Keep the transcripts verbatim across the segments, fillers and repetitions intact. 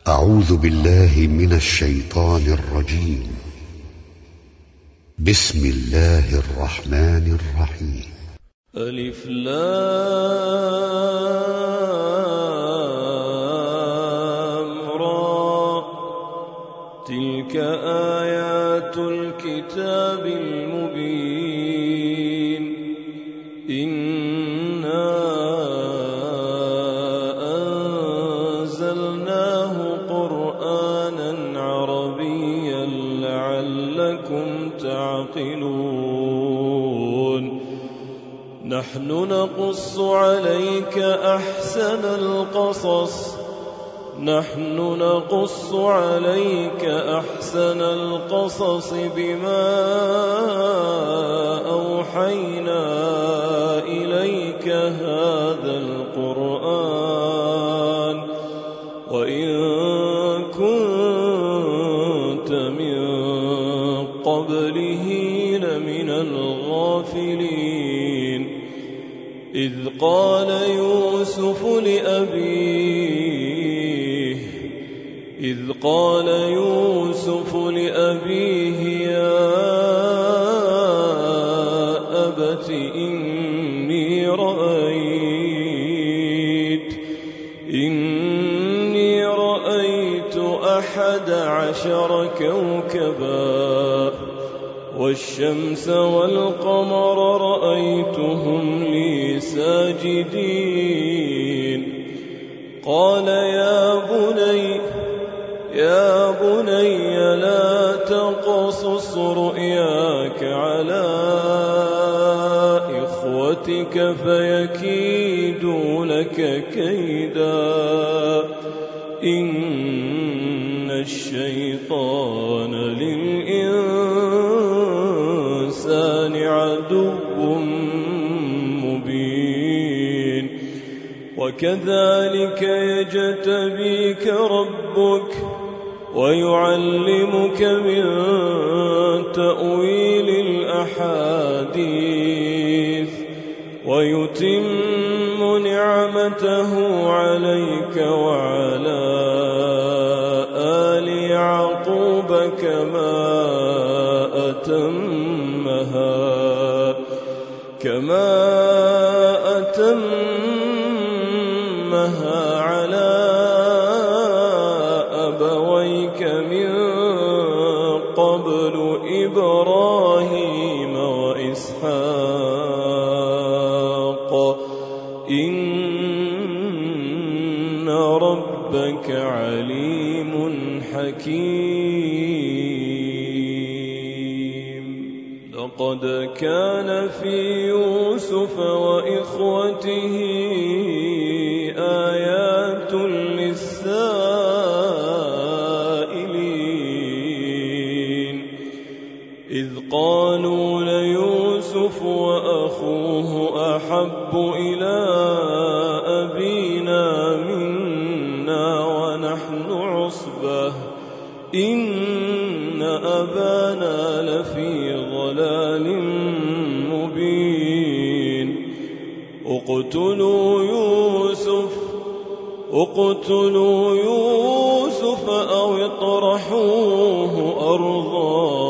أعوذ بالله من الشيطان الرجيم. بسم الله الرحمن الرحيم. ألف لام را تلك آيات الكتاب المبين إنا أنزلناه قرآنا عربيا لعلكم تعقلون نحن نقص عليك أحسن القصص نحن نقص عليك أحسن القصص بما أوحينا إليك هذا القرآن وإن كنت من قبله لمن الغافلين إذ قال يوسف لأبيه إذ قال يوسف لأبيه يا أبت إني رأيت إني رأيت أحد عشر كوكبا والشمس والقمر رأيتهم لي ساجدين قال يا بني يا بني لا تقصص رؤياك على إخوتك فيكيدوا لك كيدا إن الشيطان للإنسان عدو مبين وكذلك يجتبيك ربك ويعلمك من تأويل الأحاديث ويتم نعمته عليك وعلى آل يعقوب كما أتمها كما أتمها على أبويك من قبل إبراهيم وإسحاق إن ربك عليم حكيم لقد كان في يوسف وإخوته آيات للسائلين إذ قالوا ليوسف وأخوه أحب إلى أبينا منا ونحن عصبة إن أبانا لفي ضلال مبين اقتلوا يوسف اقتلوا يوسف أو اطرحوه أرضا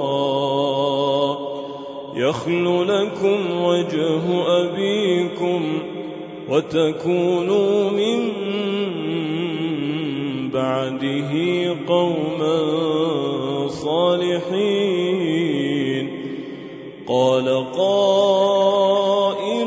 يخل لكم وجه أبيكم وتكونوا من بعده قوما صالحين قال قائل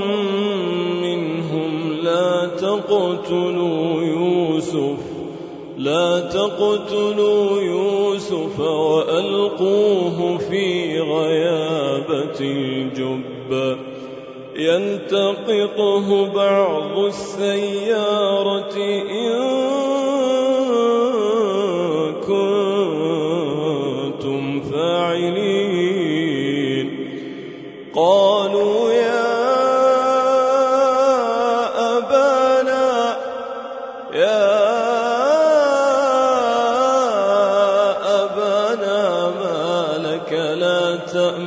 منهم لا تقتلوا يوسف لا تقتلوا يوسف وألقوه في غيابة الجب يلتقطه بعض السيارة إن كنتم فاعلين قالوا يا أبانا يا أبانا ما لك لا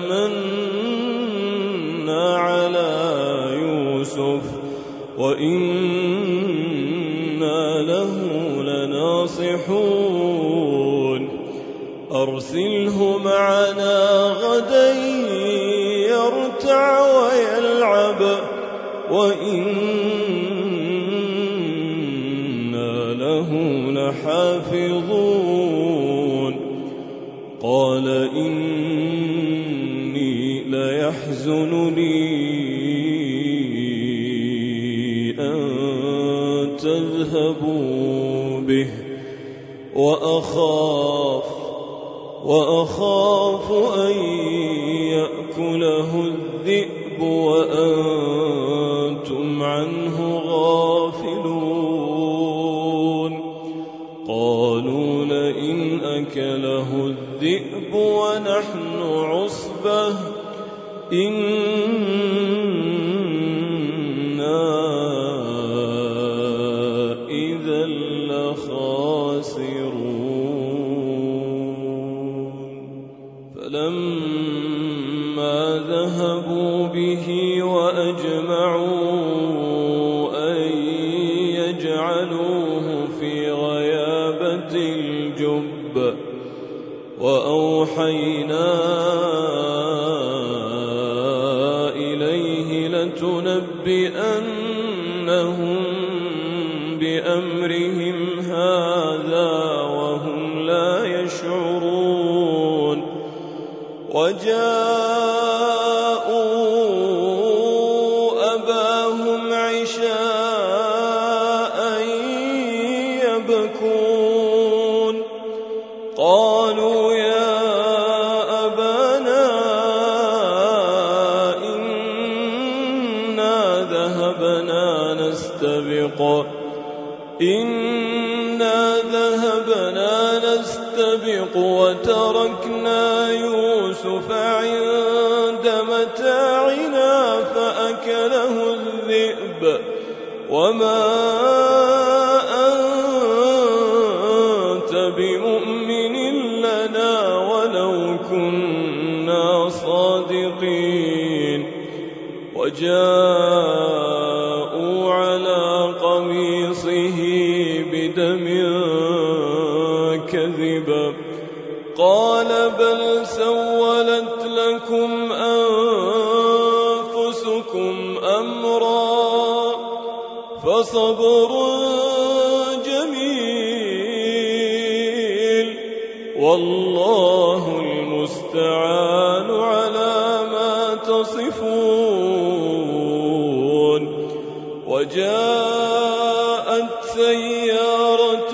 تأمنا على يوسف وإنا له لناصحون أرسله معنا غدا يرتع ويلعب وإنا له لحافظون قال إني ليحزنني أن تذهبوا به وأخاف وأخاف أن يأكله الذئب وأنتم عنه غافلون قالوا لئن أكله الذئب ونحن عصبة إنا إذا لخاسرون فلما ذهبوا به وأجمعوا أن يجعلوه في غيابة الجب وأوحينا إليه لتنبئنهم بأمرهم هذا وهم لا يشعرون وجاءوا أباهم عشاء يبكون قالوا يا أبانا إنا ذهبنا نستبق إنا ذهبنا نستبق وتركنا يوسف عند متاعنا فأكله الذئب وما أنت بمؤمن لنا ولو كنا صادقين وجاءوا على قميصه بدم كذب قال بل سولت لكم أنفسكم أمرا فصبر جميل والله المستعان على ما تصفون وجاءت سيارة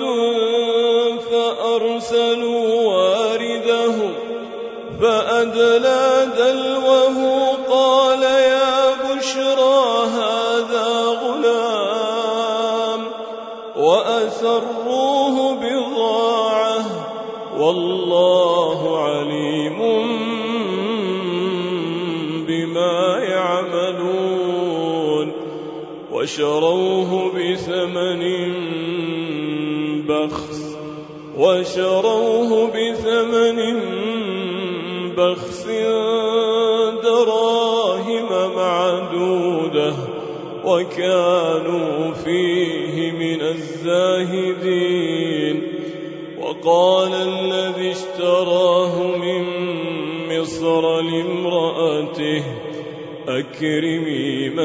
فأرسلوا واردهم فأدلى دلوه قال يا بشرى هذا غلام وأسروه بضاعة والله عليم بما يعملون وشروه بثمن بخس وشروه بثمن بخس دراهم معدودة وكانوا فيه من الزاهدين وقال الذي اشتراه من مصر لامرأته أكرمي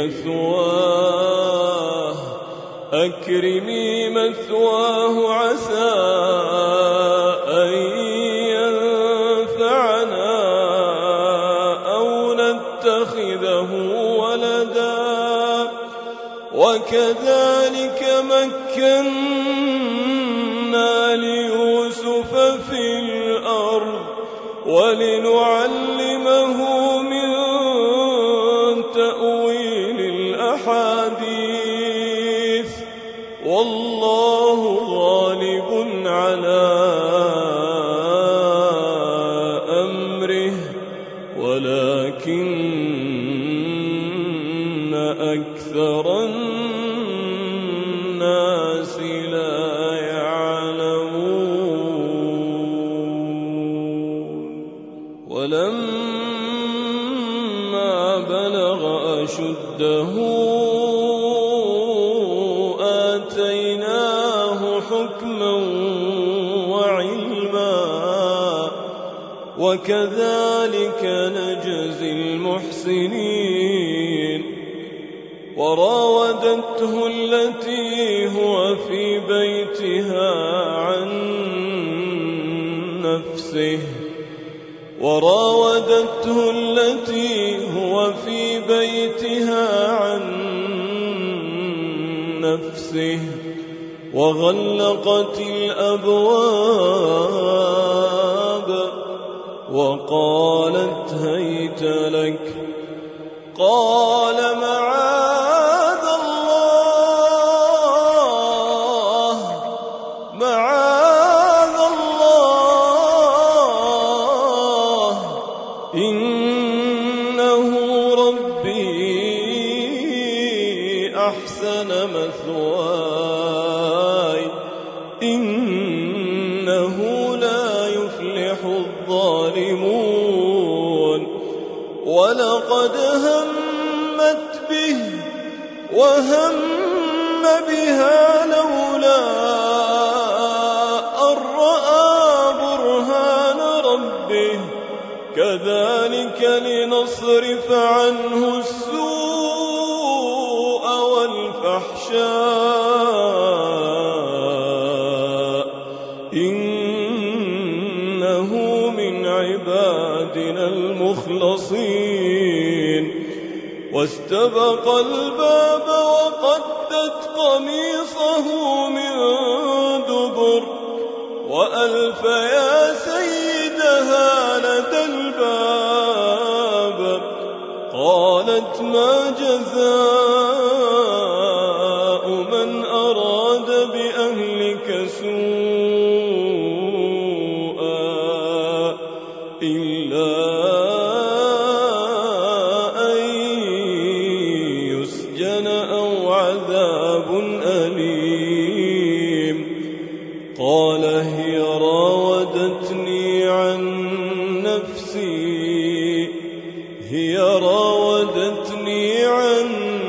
مثواه أكرمي مثواه عسى أن ينفعنا أو نتخذه ولدا وكذلك مكنا ليوسف في الأرض ولنعلمه من تأويل الأحاديث والله غالب على أمره ولكن أكثر الناس لا يعلمون ولما بلغ أشده آتيناه حكما وعلما وكذلك نجزي المحسنين. وراودته التي هو في بيتها عن نفسه وراودته التي هو في بيتها عن نفسه وغلقت الأبواب وقالت هيت لك. قال معاذ الله معاذ الله إنه ربي أحسن مثواي إنه لا يفلح الظالمون. ولقد همت به وهم بها لولا أن رأى برهان ربه كذلك لنصرف عنه السوء والفحشاء إنه من عبادنا المخلصين. واستبق الباب وقدت قميصه من دبر وألف يا سيدها لدى الباب. قالت ما جزاء من أراد بأهلك سوءا إلا أن يسجن أو عذاب أليم. قال هي راودتني عن نفسي هي راودتني عن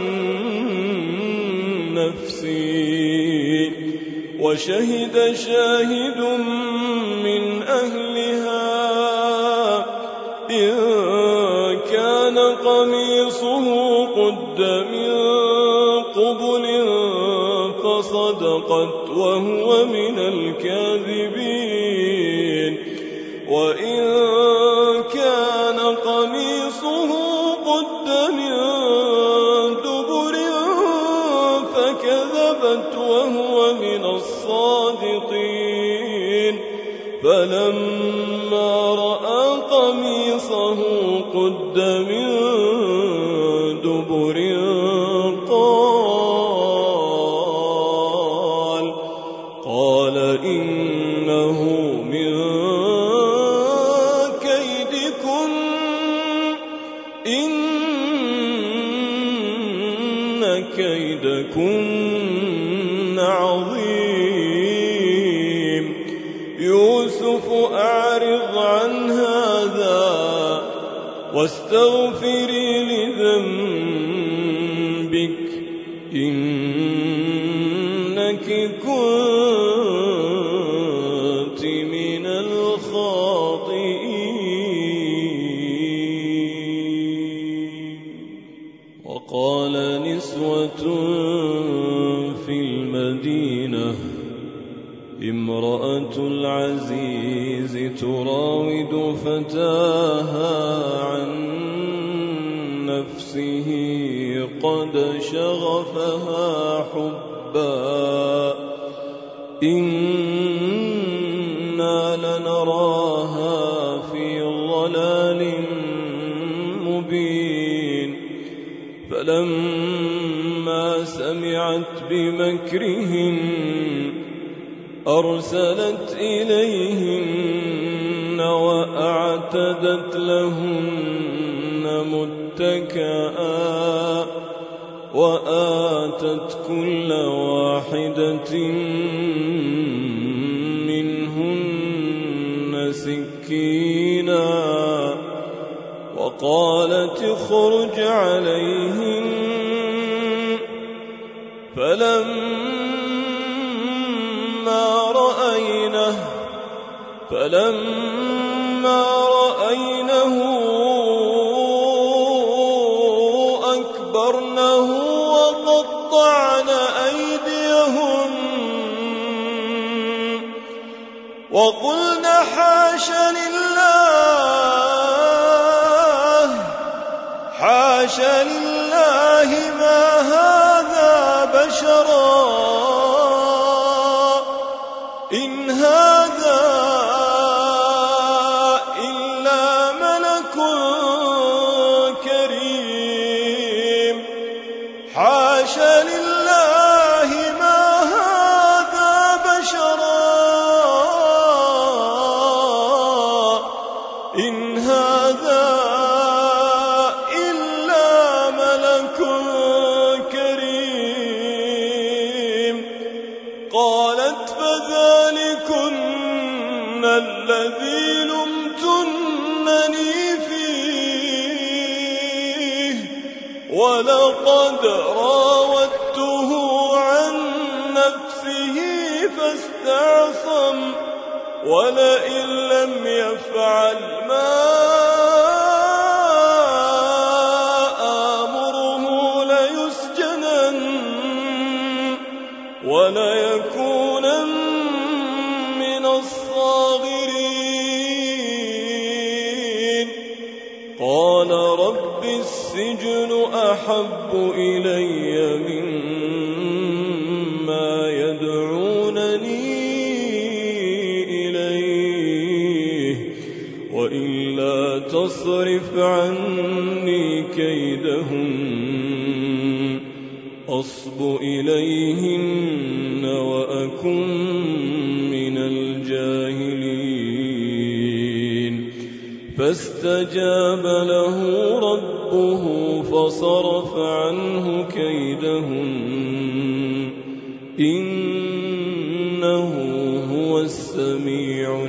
نفسي وشهد شاهد من أهلها إن كان قميصه قد من قبل فصدقت وهو من الكاذبين وإن كان قميصه قد من دبر فكذبت وهو من الصادقين. فلما رأى قميصه قد من دبر قال قال إنه من كيدكن إن كيدكن عظيم. يوسف أعرض عن هذا واستغفري لذنبك إنك كنت من الخاطئين. وقال نسوة في المدينة امرأة العزيز تراود فتاها عن نفسه قد شغفها حبا إنا لنراها في ضلال مبين. فلما سمعت بمكرهن أرسلت إليهن وأعتدت لهن متكئا وآتت كل واحدة منهن سكينا وقالت اخرج عليهن. فلما رأت معه فلما رأينه أكبرنه وقطعن أيديهن وقلن حاش لله حاش لله ما هذا بشرا إن هذا إلا ملك كريم حاش لله ما هذا بشرا إن هذا إلا ملك كريم قالت فذلكن الذي لمتنني فيه ولقد راودته عن نفسه فاستعصم ولئن لم يفعل ما آمره ليسجنن وليكونن من الصاغرين قال رب السجن أحب إلي مما يدعونني إليه وإلا تصرف عني كيدهن أصب إليهن وأكن من الجاهلين فاستجاب له ربه فصرف عنه كيدهن إنه هو السميع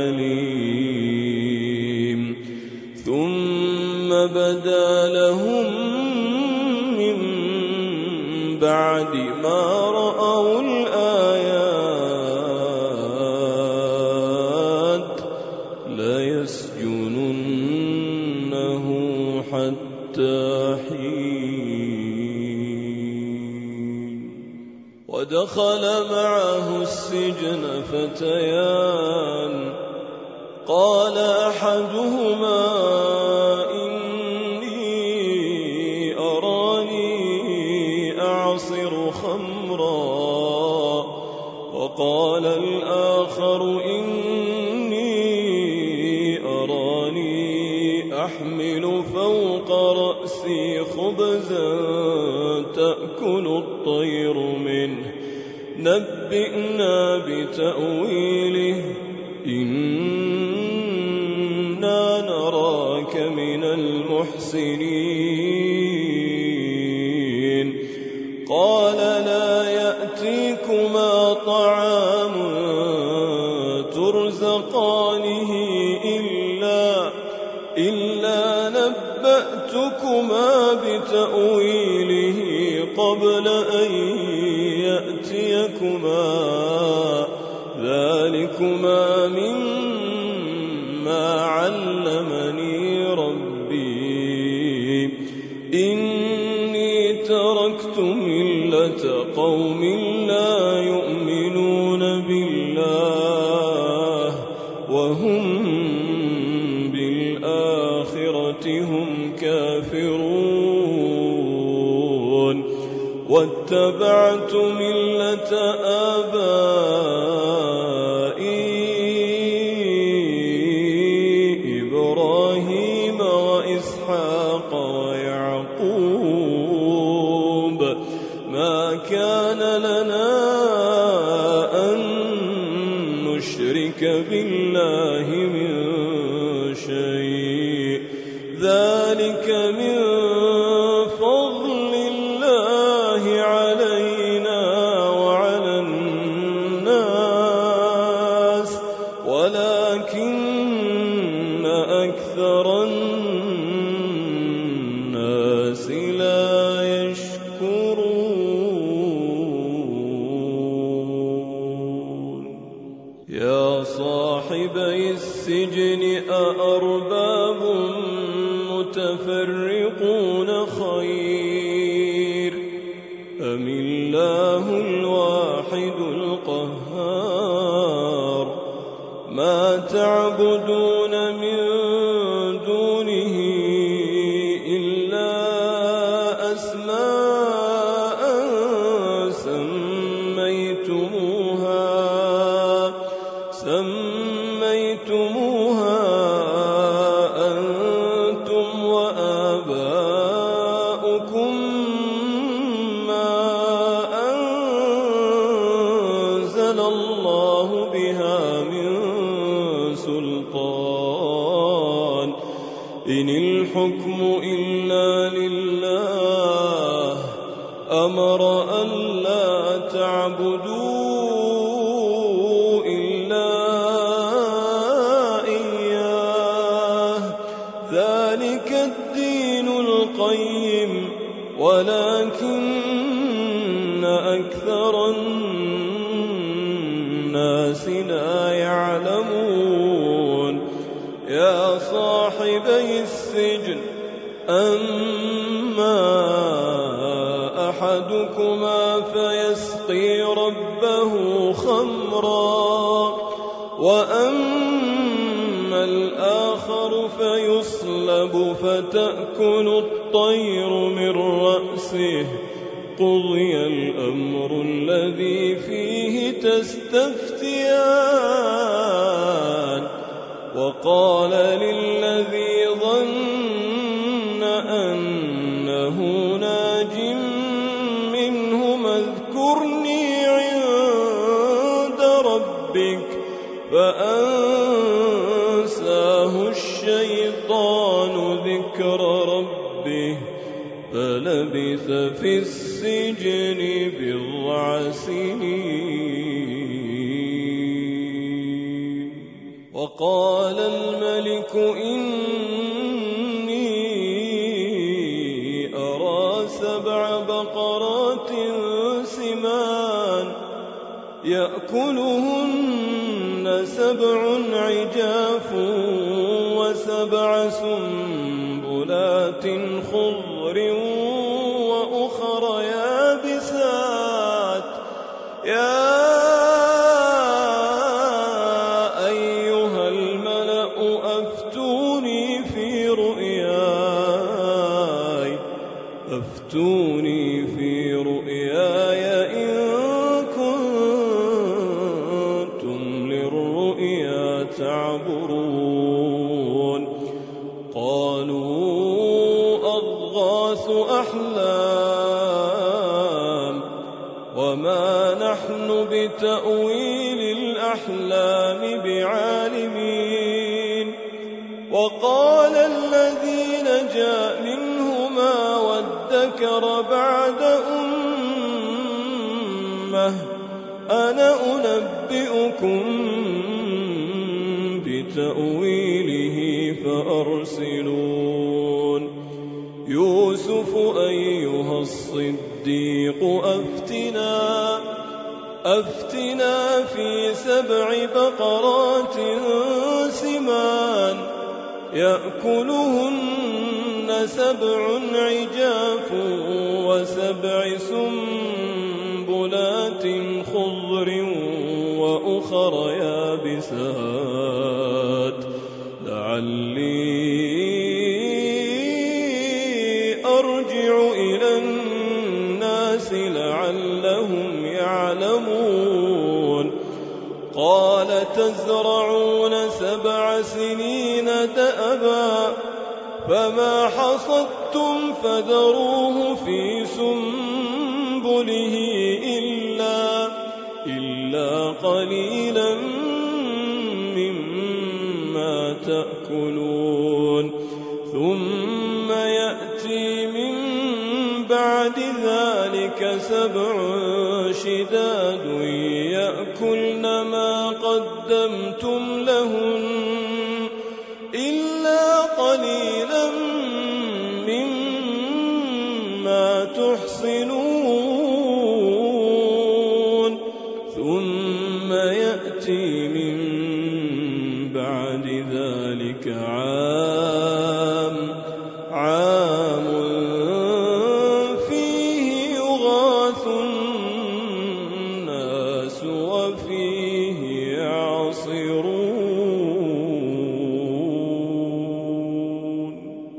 العليم ثم بدا لهم من بعد ما رأوا الآيات ليسجننه حتى حين ودخل معه السجن فتيان قال أحدهما إني أراني أعصر خمرا وقال الآخر إني أراني أحمل فوق رأسي خبزا تأكل الطير منه نبئنا بتأويله إنا نراك من المحسنين قال لا يأتيكما طعام ترزقانه إلا, إلا نبأتكما بتأويله قبل أن يأتيكما ذلكما مما علمني ربي إني تركت ملة قوم لا يؤمنون بالله وهم بالآخرة هم كافرون واتبعت ملة آبائي إبراهيم وإسحاق ويعقوب ما كان لنا أن نشرك بالله من شيء ذلك من فضل الله علينا وعلى الناس ولكن أكثر الناس لا يشكرون يا صاحبي السجن أأرباب متفرقون خير أم الله الواحد القهار ما تعبدون من دونه إلا أسماء سميتموها سميتموها أنتم وآباؤكم ما أنزل الله بها من سلطان إن الحكم إلا لله أمر أن لا تعبدوا إلا إياه ذلك الدين القيم ولكن أكثر الناس لا يعلمون يا صاحبي السجن أما أحدكما فيسقي ربه خمرا وأما الآخر فيصلب فتأكل الطير من رأسه قضي الأمر الذي فيه تستفتيان وقال للذي ظن أنه ناج منهم اذكرني عند ربك فأنساه الشيطان ذكر ربه فلبث في السجن بضع سنين وقال الملك إني أرى سبع بقرات سمان يأكلهن سبع عجاف وسبع سنبلات خضر وأخر يابسات يا أيها الملأ أفتوني في رؤياي أفتوني في رؤياي إن كنتم للرؤيا تعبرون قالوا أضغاث أحلام وما نحن بتأويل الأحلام بعالمين وقال الذي نجا منهما وادكر بعد أمة أنا أنبئكم بتأويله فأرسلون يوسف أيها الصديق أفتنا أفتنا في سبع بقرات سمان يأكلهن سبع عجاف وسبع سنبلات خضر وأخر يابسات لعلي أرجع إلى الناس لعلهم يعلمون قال تزرعون سبع سنين دأبا فما حصدتم فذروه في سنبله إلا, إلا قليلا مما تأكلون ثم يأتي من بعد ذلك سبع شداد يأكلن ما قدمتم لهن إلا قليلا مما تحصنون ثم يأتي من بعد ذلك عام عام فيه يغاث الناس وفيه يعصرون.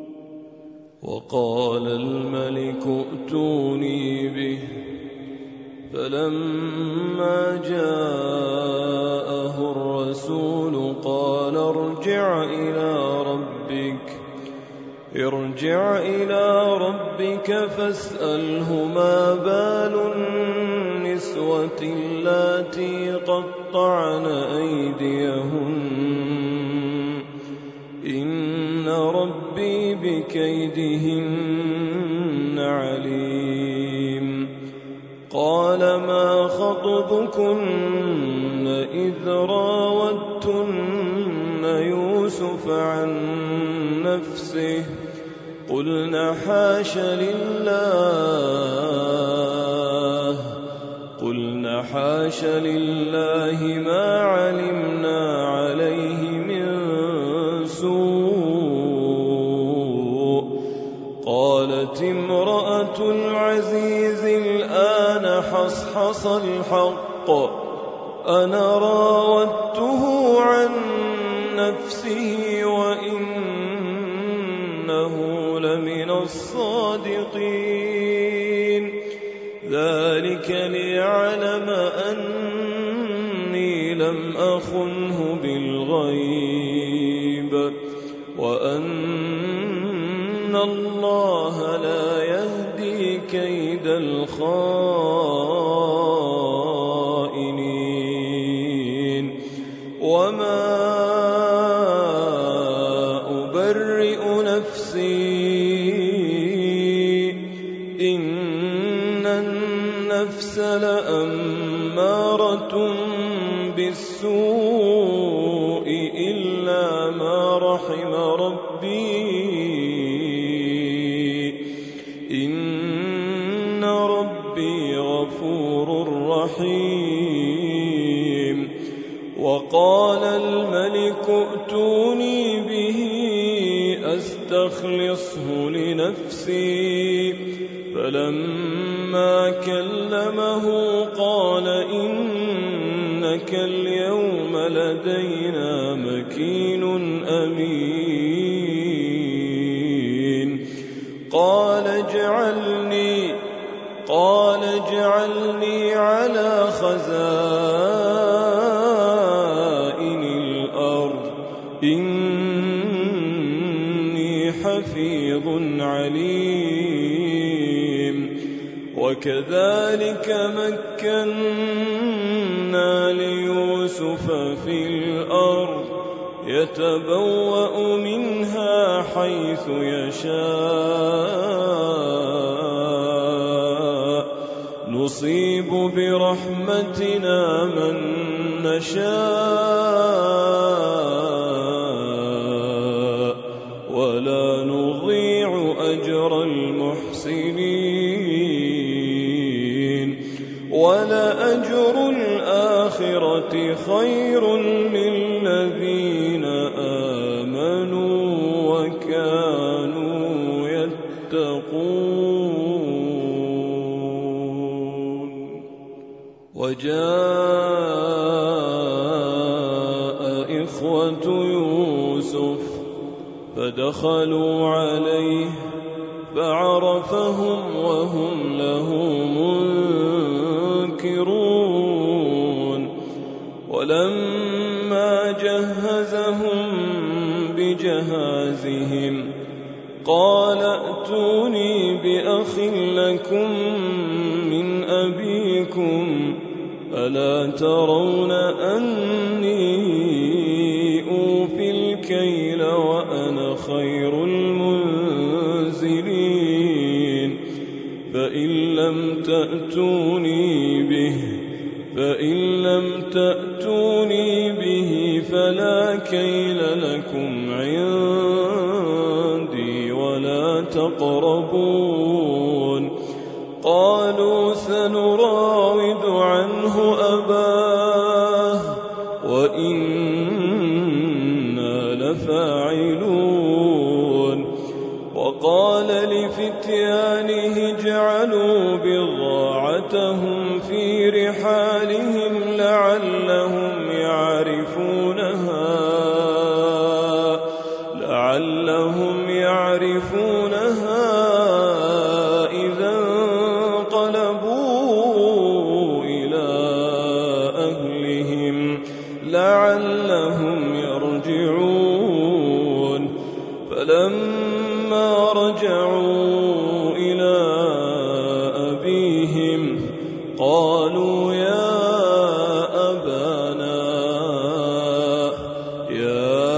وقال الملك ائتوني به، فلما جاءه الرسول قال ارجع إلى ربك ارجع إلى ربك فاسأله ما بال النسوة اللاتي قطعن أيديهن إن ربي بكيدهن عليم. قال ما خطبكن إذ راوتن يوسف عن نفسه قلنا حاش لله قلنا حاش لله ما علمنا عليه من سوء. قالت امرأة العزيز الآن حصحص الحق أنا راودته عن نفسه وإنه لمن الصادقين. ذلك ليعلم أني لم أخنه بالغيب وأن الله لا يهدي كيد الخائنين. وما أبرئ نفسي إن النفس لأمارة بالسوء إلا ما رحم ربي إن ربي غفور رحيم. وقال الملك ائتوني به أستخلصه لنفسي. فلما كلمه قال إنك اليوم لدينا مكين أمين. قال اجعلني قال اجعلني على خزائن الأرض إني حفيظ عليم. وكذلك مكنا ليوسف في الأرض يتبوأ منها حيث يشاء نصيب برحمتنا من نشاء ولا نضيع أجر المحسنين. ولأجر الآخرة خير للذين آمنوا وكانوا يتقون. وجاء إخوة يوسف فدخلوا عليه فعرفهم وهم له منكرون. ولما جهزهم بجهازهم قال ائتوني بأخ لكم من أبيكم ألا ترون أني أوفي الكيل وأنا خير المنزلين. فإن لم تأتوني به فإن لم تأتوني به فلا كيل لكم عندي ولا تقربون. قالوا سنراود عنه أباه وإن وإنا لفاعلون. وقال لفتيانه اجعلوا بضاعتهم في رحالهم لعلهم يعرفونها لعلهم يعرفونها إذا انقلبوا إلى أهلهم لعلهم يرجعون. فلما رجعوا إلى أبيهم قالوا يا أبانا يا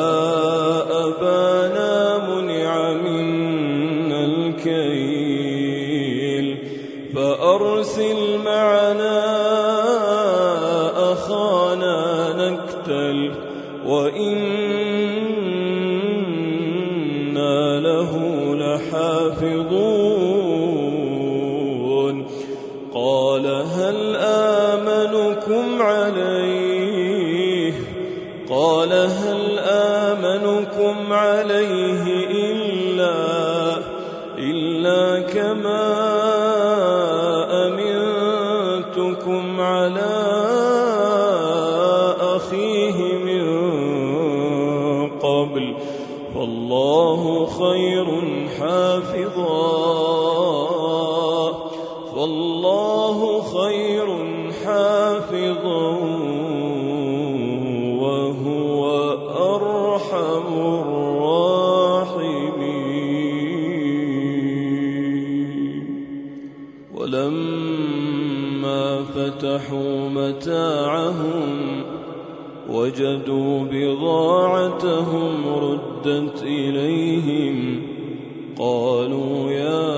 أبانا منع منا الكيل فأرسل معنا أخانا نكتل وإنا له لحافظون. قال هل آمنكم عليه قال هل آمنكم عليه إلا إلا كما أمنتكم على أخيه من قبل فالله خير حافظا فالله خير حافظا وهو أرحم الراحمين. ولما فتحوا متاعهم وجدوا بضاعتهم ردت إليهم قالوا يا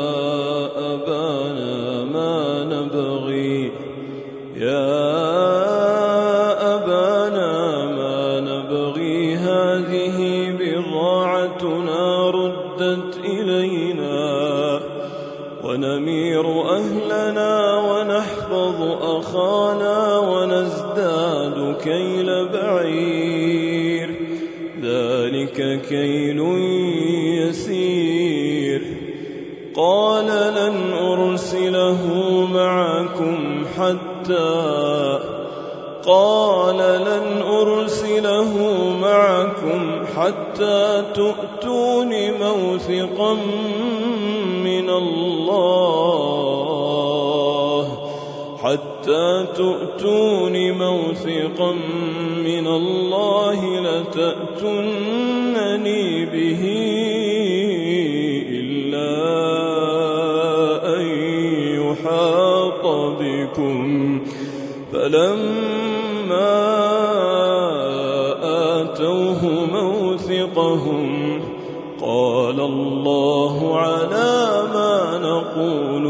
أبانا ما نبغي يا أبانا ما نبغي هذه بضاعتنا ردت إلينا ونمير أهلنا ونحفظ أخانا ونزداد كيل بعير ذلك كيل يسير. قال لن أرسله معكم حتى قال لن أرسله معكم حتى تؤتون موثقا من الله حتى تؤتون موثقا من الله لتأتونني به إلا أن يحاط بكم. فلما آتوه موثقهم قال الله على ما نقول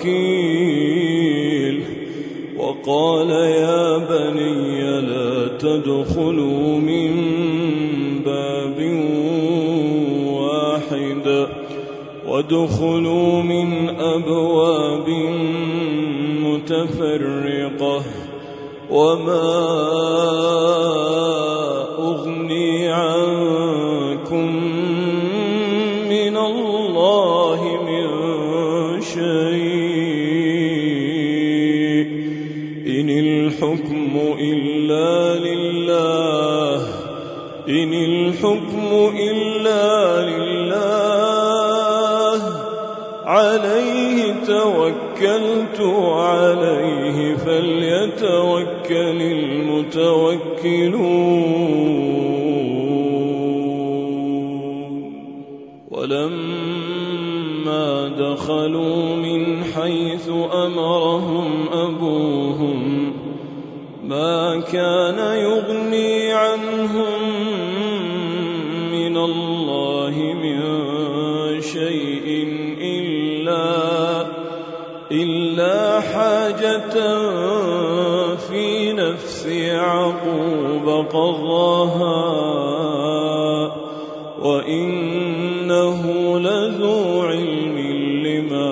وكيل. وقال يا بني لا تدخلوا من باب واحد وادخلوا من أبواب متفرقة وما أغني عنكم من الله من شيء إن الحكم إلا لله إن الحكم إلا لله عليه توكلت عليه فليتوكل المتوكلون. ولما دخلوا من حيث أمرهم أبوهم ما كان يغني عنهم من الله من شيء إلا إلا حاجة في نفس يعقوب قضاها وإنه لذو علم لما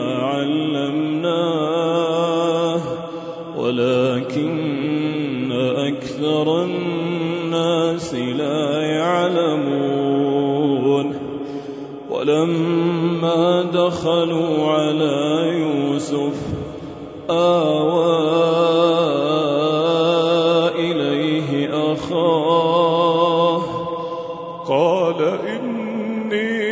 علمناه ولكن أكثر الناس الناس لا يعلمون. ولما دخلوا على يوسف آوى إليه أخاه قال إني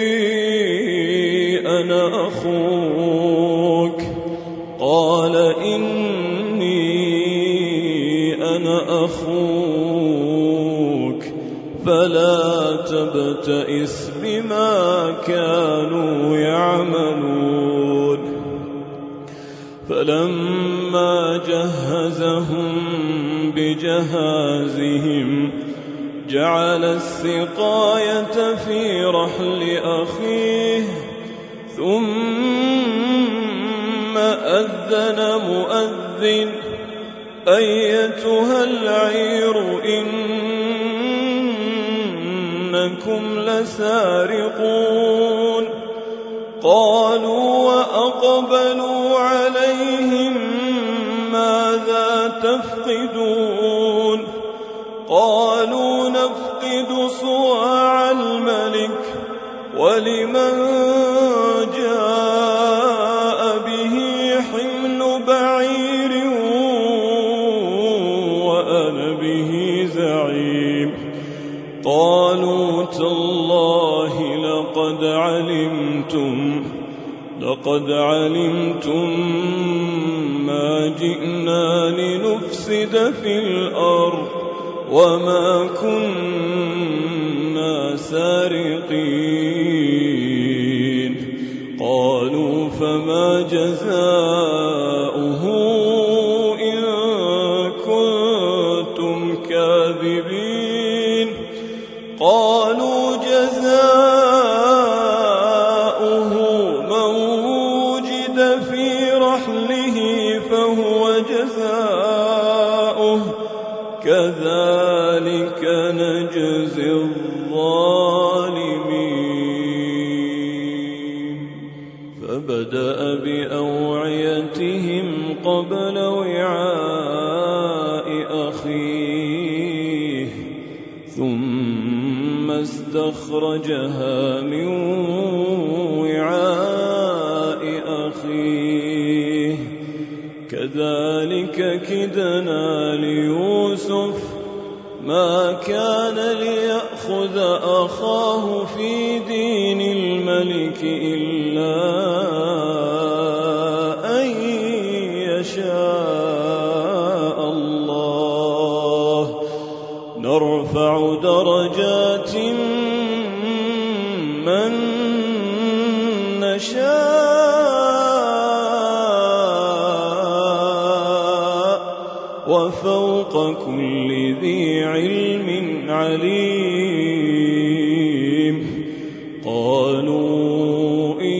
أنا أخوك قال إني أنا أخوك فلا تبتئس بما كانوا يعملون. فلما جهزهم بجهازهم جعل السقاية في رحل أخيه ثم أذن مؤذن أيتها العير إنكم لسارقون. قالوا وأقبلوا عليهم ماذا تفقدون قالوا نفقد صواع الملك ولمن جاء به حمل بعير وأنا به زعيم. قالوا تالله لقد علمتم لقد علمتم ما جئنا لنفسد في الأرض وما كنا سارقين. قالوا فما جزاؤه إن كنتم كاذبين. قالوا جزاؤه من وجد في رحله فهو جزاؤه كذلك نجزي الظالمين. فبدأ بأوعيتهم قبل وعاء أخيه ثم استخرجها من وعاء أخيه كذلك كدنا ليوسف ما كان ليأخذ أخاه في دين الملك إلا أن يشاء الله نرفع درجات من نشاء وفوق كل ذي علم عليم. قالوا إن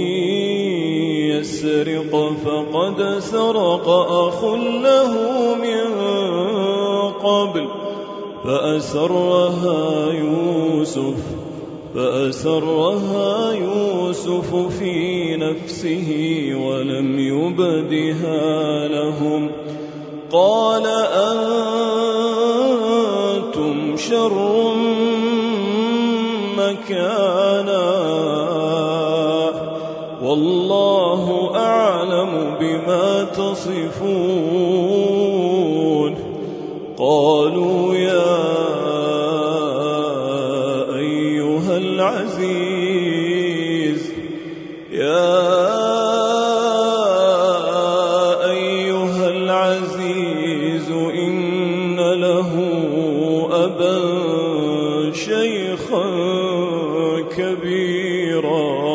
يسرق فقد سرق أخ له من قبل فأسرها يوسف فأسرها يوسف في نفسه ولم يبدها لهم. قال أنتم شر مكانا والله أعلم بما تصفون. قالوا يا أيها العزيز يا أيها العزيز إن له أبا شيخا كبيرا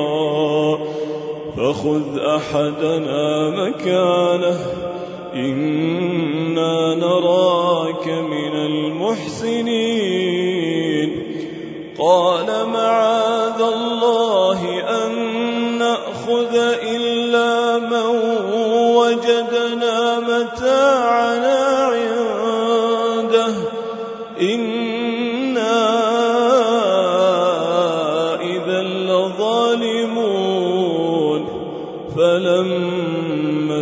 فخذ أحدنا مكانه إنا نراك من المحسنين. قال معاذ الله أن نأخذ إلا من وجدنا متاعنا عنده إنا إذا لظالمون. فلما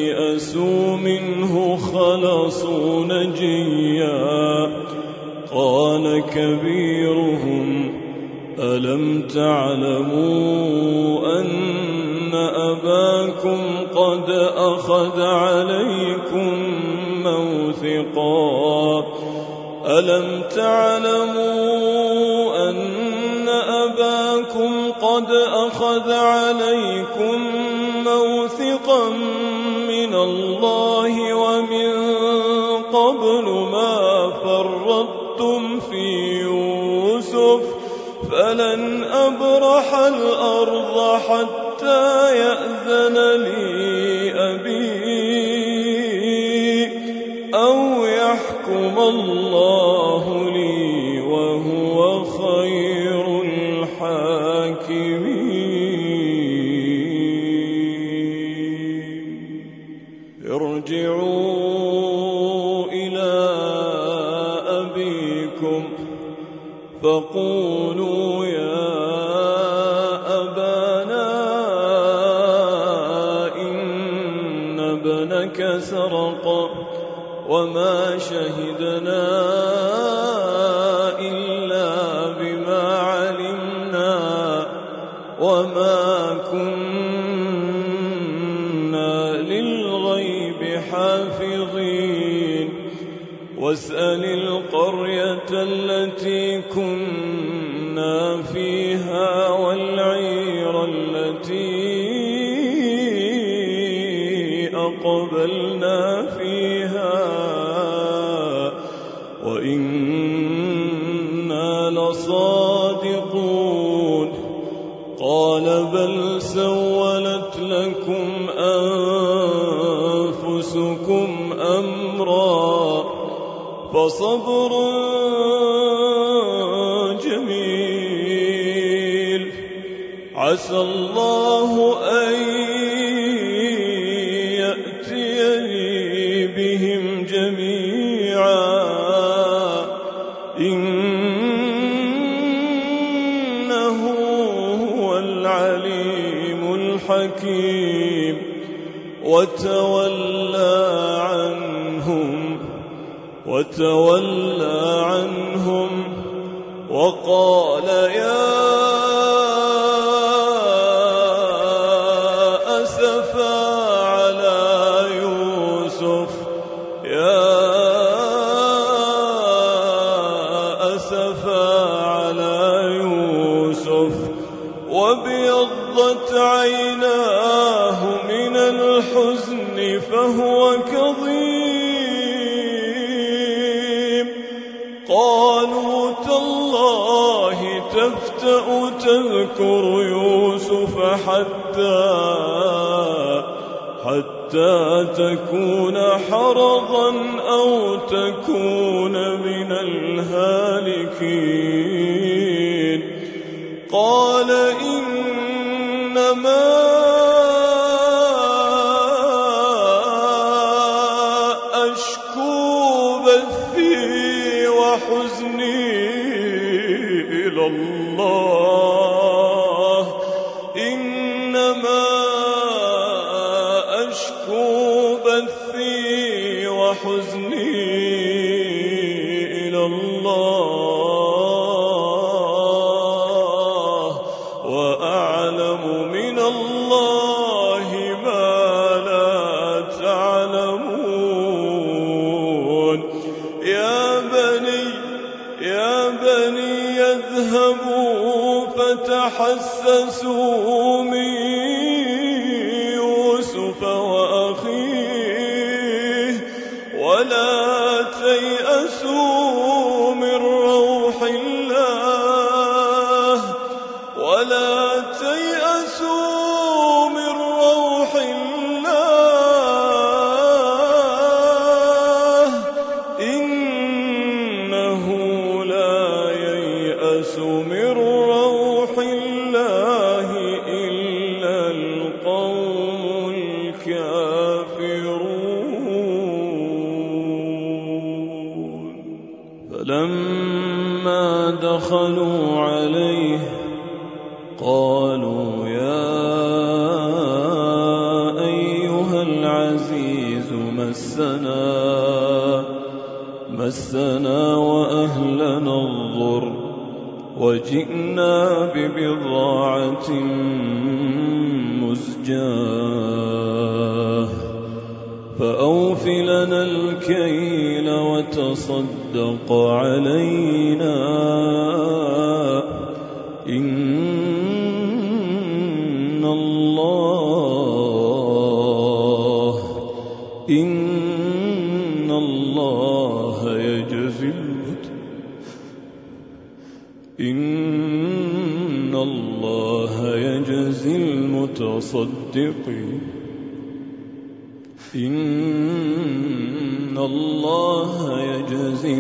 استيئسوا منه خلصوا نجيا قال كبيرهم ألم تعلموا أن أباكم قد أخذ عليكم موثقا ألم تعلموا أن أباكم قد أخذ عليكم موثقا من الله ومن قبل ما فرطتم في يوسف فلن أبرح الأرض حتى يأذن لي أبي أو يحكم الله لي وهو خير الحاكمين ارجعوا إلى أبيكم فقولوا يا أبانا إن ابنك سرق وما شهدنا إلا بما علمنا وما كنا للغيب حافظين واسأل القرية التي كنا فيها والعير التي أقبلنا فيها وإنا لصادقون قال بل سولت لكم أنفسكم أمرا فصبر جميل عسى الله أن يأتيني بهم جميعا إنه هو العليم الحكيم وتولى عنهم وتولى عنهم وقال يا أسفا على يوسف يا أسفا على يوسف وابيضت عيناه من الحزن فهو كظيم قالوا تالله تفتأ تذكر يوسف حتى حتى تكون حرضا أو تكون من الهالكين قال إنما أشكو بثي وحزني إلى الله إنما أشكو بثي وحزني إلى الله وأعلم من الله ما لا تعلمون يا بني يا بني اذهبوا فتحسسوا من يوسف وأخيه ولا تيأسوا من روح الله ولا تيأسوا من روح الله إنه لا ييأس من روح الله إلا القوم الكافرون فلما دخلوا عليه قالوا يا أيها العزيز مسنا مسنا وأهلنا الضر وجئنا ببضاعة مزجاة فأوف لنا الكيل وتصدق علينا إن الله إن الله يجزي إن الله يجزي المتصدقين إن الله يجزي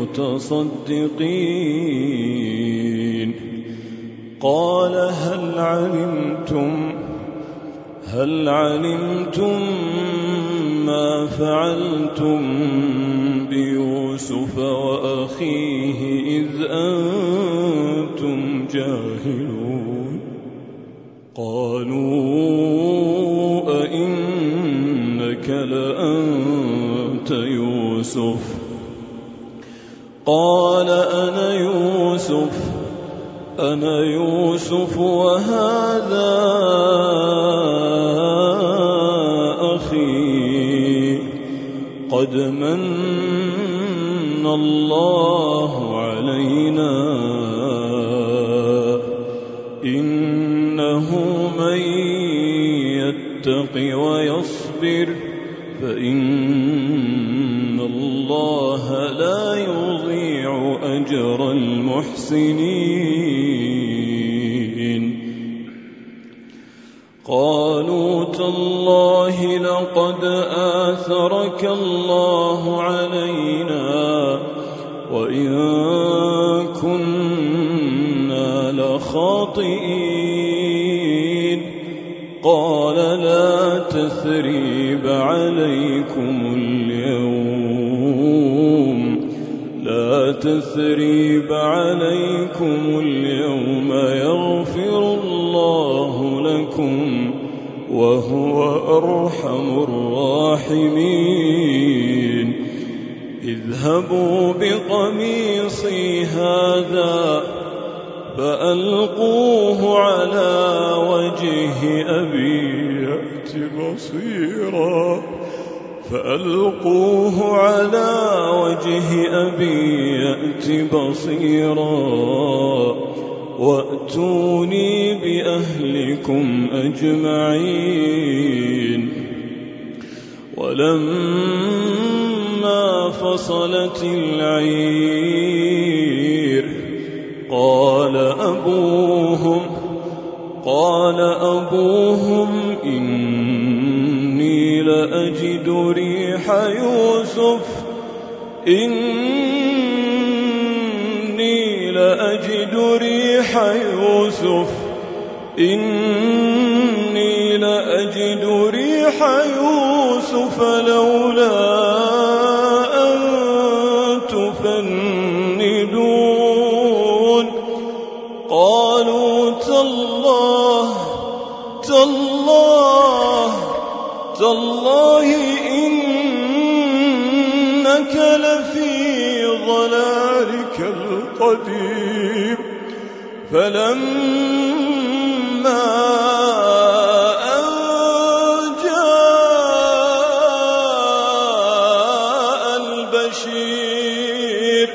المتصدقين قال هل علمتم هل علمتم ما فعلتم بيوسف وأخيه إذ أنتم جاهلون قالوا أئنك لأنت يوسف قال أنا يوسف أنا يوسف وهذا أخي قد من الله علينا إنه من يتق ويصبر فإن الله لا يضيع أجر المحسنين قالوا تالله لقد آثرك الله علينا وإن كنا لخاطئين قال لا تثريب عليكم اليوم لا تثريب عليكم اليوم يغفر الله لكم وهو أرحم الراحمين اذهبوا بقميصي هذا فألقوه على وجه أبي يأت بصيرا فألقوه على وجه أبي يأت بصيرا وأتوني بأهلكم أجمعين ولما فصلت العير قال أبوهم قال أبوهم إني لأجد ريح يوسف إني لأجد ريح يوسف إني لأجد ريح يوسف لولا أن تفندون قالوا تالله تالله تالله إنك لفي ضلالك القديم فلما أن جاء البشير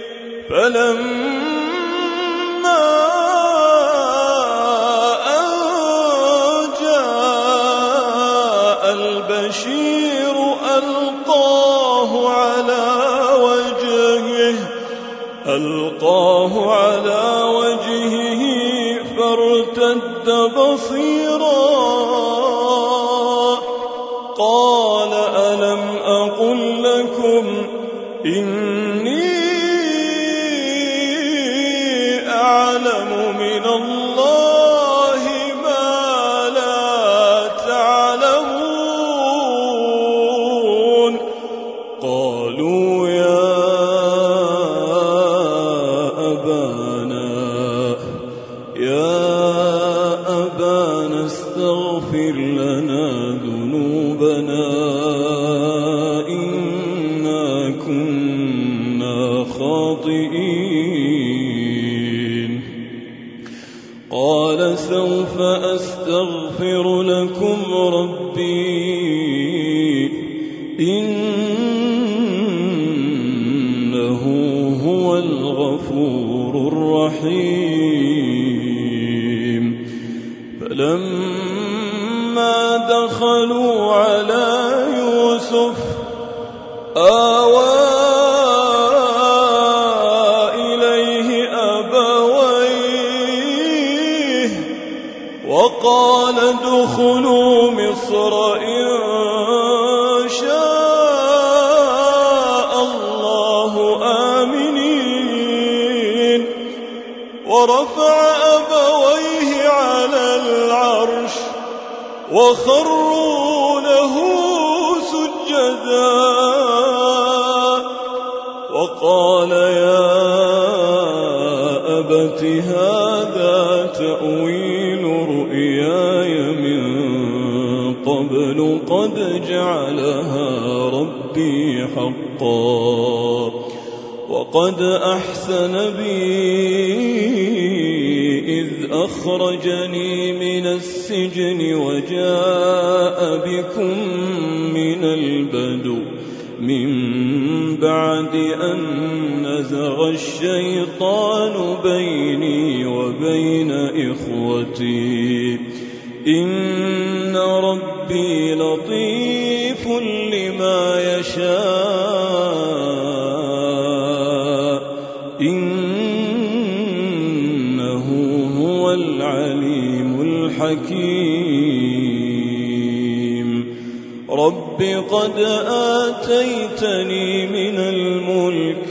فلما أن جاء البشير ألقاه على وجهه ألقاه على وجهه فارتد بصيرا قال ألم أقل لكم إني أعلم من الله ما لا تعلمون قالوا يا استغفر لنا ذنوبنا إنا كنا قال سوف أستغفر لكم ربي إنه هو الغفور الرحيم. فلما دخلوا على يوسف آوى إليه أبويه وقال ادخلوا مصر إن شاء الله آمنين. ورفع أبويه على العرش وخروا له سجدا وقال يا أبت هذا تأويل رؤياي من قبل قد جعلها ربي حقا وقد أحسن بي إذ أخرجني من السجن وجاء بكم من البدو من بعد أن نزغ الشيطان بيني وبين إخوتي إن ربي لطيف لما يشاء إنه هو العليم الحكيم. رب قد آتيتني من الملك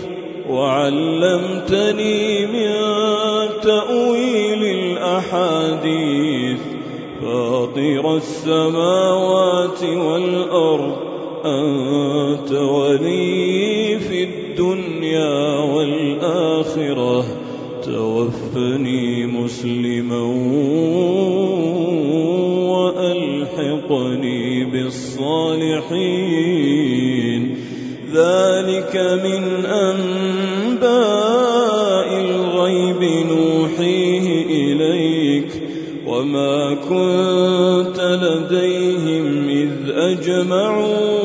وعلمتني من تأويل الأحاديث فاطر السماوات والأرض أنت ولي في الدنيا والآخرة توفني مسلما وألحقني بالصالحين. ذلك من أنباء الغيب نوحيه إليك وما كنت لديهم إذ أجمعوا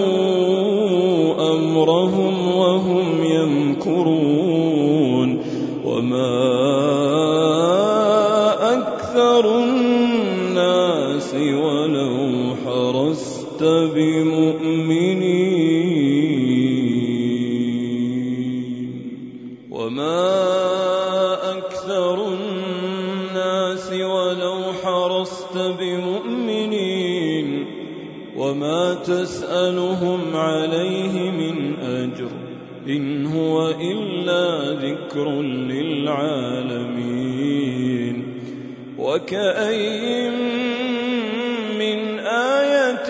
أمرهم وهم يمكرون وما أكثر الناس ولو حرصت بمؤمنين وما أكثر الناس ولو حرصت بمؤمنين وما تسألهم عليه من أجر إن هو إلا ذكر للعالمين. وكأين من آية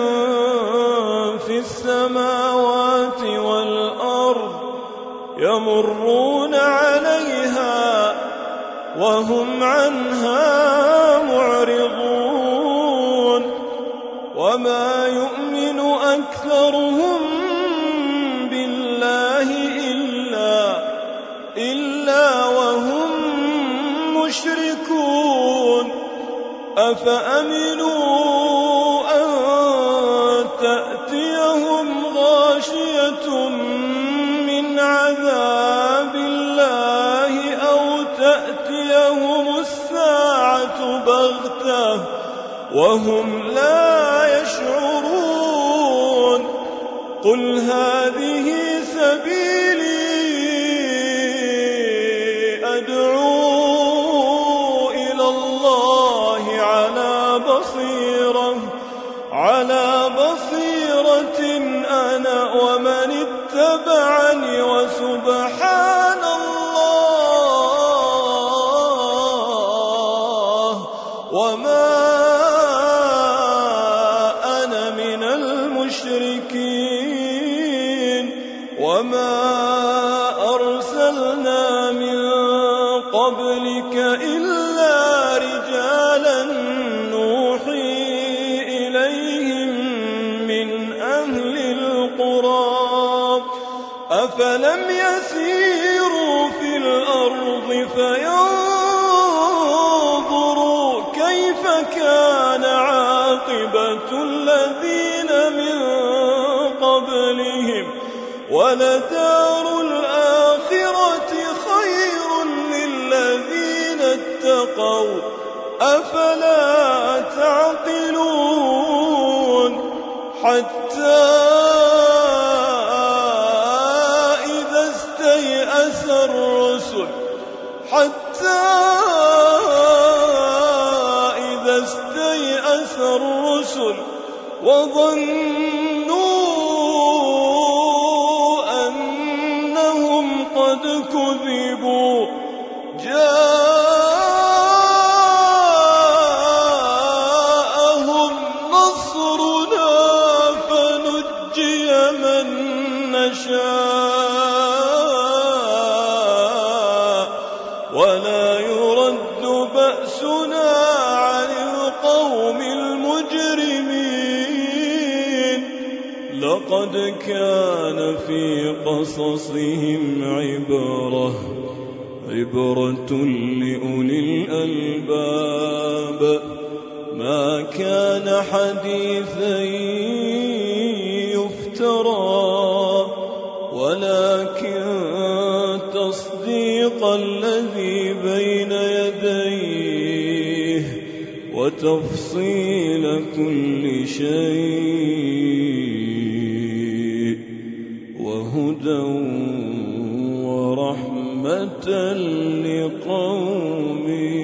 في السماوات والأرض يمرون عليها وهم عنها معرضون وما يؤمن أكثرهم بالله إلا, إلا وهم مشركون. أفأمنوا أن تأتيهم غاشية من عذاب الله أو تأتيهم الساعة بغتة وهم لا يشعرون. قل هذه سبيلي أدعو إلى الله على بصيرة على بصيرة أنا ومن اتبعني وسبحان الله وما أنا من المشركين. وما أرسلنا من قبلك إلا رجالا نوحي إليهم من أهل القرى أفلم يسيروا في الأرض فينظروا كيف كان عاقبة الذين من قبلهم ولدار الآخرة خير للذين اتقوا أفلا تعقلون حتى إذا استيأس الرسل حتى إذا استيأس الرسل وظنوا أنهم قد كذبوا جاءهم نصرنا فنجي من نشاء ولا يرد بأسنا عن القوم المجرمين لقد كان في قصصهم عبرة عبرة لأولي الألباب ما كان حديثا يفترى ولكن تصديق الذي بين يديه وتفصيل كل شيء وهدى ورحمة لقوم